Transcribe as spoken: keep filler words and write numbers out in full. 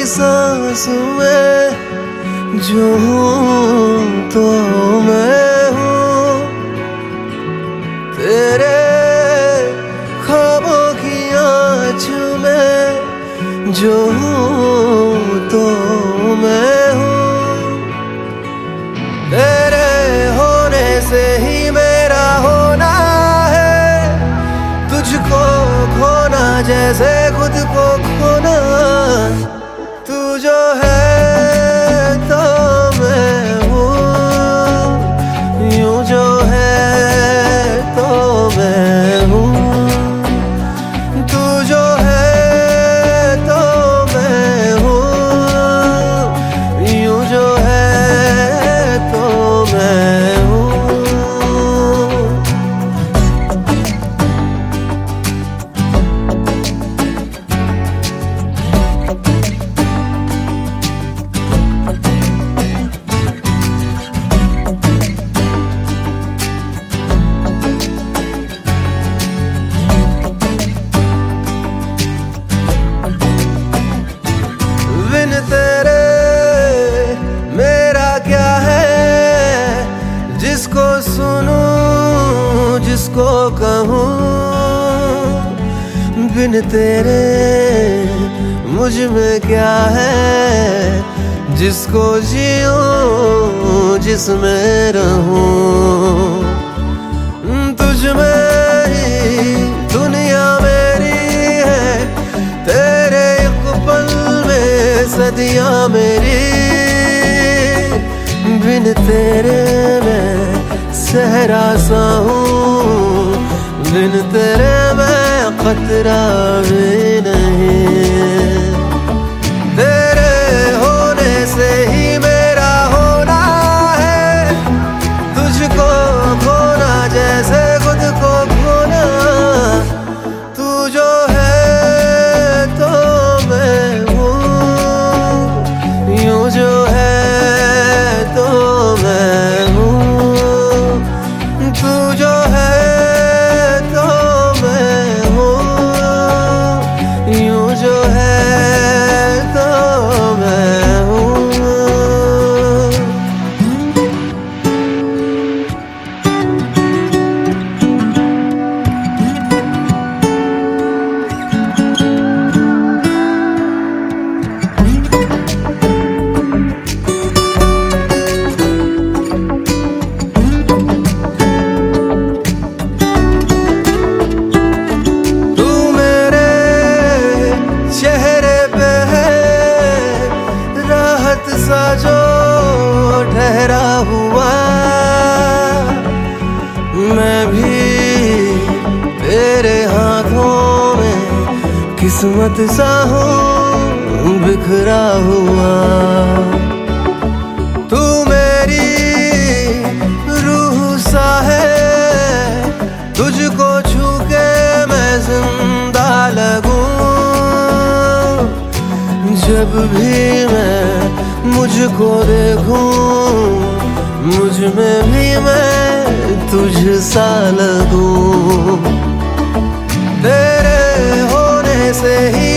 की सांस में जो हूँ तो मैं हूँ, तेरे ख्वाबों की आँच में जो हूँ तो मैं हूँ, तेरे होने से ही मेरा होना है, तुझको खोना जैसे खुद को खोना। तू जो है तो मैं हूँ, यूं जो है तो मैं हूँ, तू जो है तो मैं हूँ, यूं जो है तो मैं हूँ। बिन तेरे मेरा क्या है, जिसको सुनूं जिसको कहूँ, बिन तेरे मुझ में क्या है, जिसको जीऊं जिसमें रहूं। तुझ में ही दुनिया मेरी है, तेरे एक पल में सदियां मेरी, बिन तेरे मैं सहरा सा हूँ, बिन तेरे मैं खतरा भी नहीं। तेरे होने से ही मेरा होना है, तुझको खोना जैसे खुद को खोना। तू जो है तो मैं हूँ, यूं जो है तो मैं हूँ, तू जो है तो मैं हूँ, यूं जो है तो मैं हूँ। सा जो ठहरा हुआ, मैं भी तेरे हाथों में किस्मत सा हूँ बिखरा हुआ। तू मेरी रूह सा है, तुझको छू के मैं जिंदा लगूं। जब भी मैं मुझको देखूं, मुझ में भी मैं तुझ सा लगूं। तेरे होने से ही